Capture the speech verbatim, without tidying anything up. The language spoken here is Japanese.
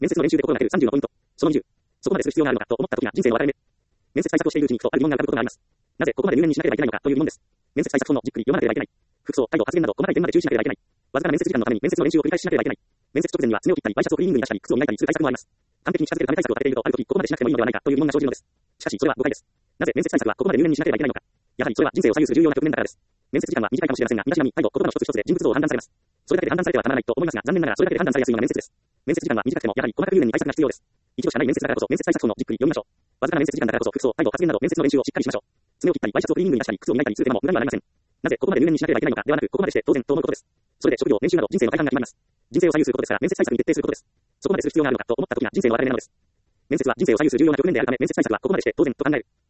面接の練習で心がけるさんじゅうのポイント。そのにじゅう。そこまでする必要があるのかと思った時が人生の分かれ目。面接対策をしているうちにふとある疑問が浮かぶことがあります。なぜここまで入念にしなければいけないのかという疑問です。面接対策本のじっくり読まなければいけない。服装、態度、発言など細かい点まで注意しなければいけない。わずかな面接時間のために面接の練習を繰り返ししなければいけない。面接直前には爪を切ったり、ワイシャツをクリーニングに出したり、靴を磨いたりする対策もあります。完璧に近づけるため対策を立てていると、ある時ここまでしなくてもいいのではないかという疑問が生じるのです。しかし、それは誤解です。なぜ面接対策はここまで入念にしなければいけないのか。やはりそれは人生を左右する重要な局面だからです。面接時間は短いかもしれませんが、身だしなみ、態度、言葉の一つ一つで人物像を判断されます。それだけで判断されてはたまらないと思いますが、残念ながらそれだけで判断されやすいのが面接です。面接時間は短くても、やはり細かく入念に対策が必要です。一度しかない面接だからこそ、面接対策本のじっくり読みましょう。わずかな面接時間だからこそ、服装、態度、発言など面接の練習をしっかりしましょう。爪を切ったり、ワイシャツをクリーニングに出したり、靴を磨いたりする手間も無駄にはなりません。なぜここまで入念にしなければいけないのかではなく、ここまでして当然と思うことです。それで職業、年収など人生の大半が決まります。人生を左右することですから、面接対策に徹底することです。そこまでする必要があるのかと思った時が人生の分かれ目なのです。面接は人生を左右する重要な局面であるため、面接対策はここまでして当然と考える。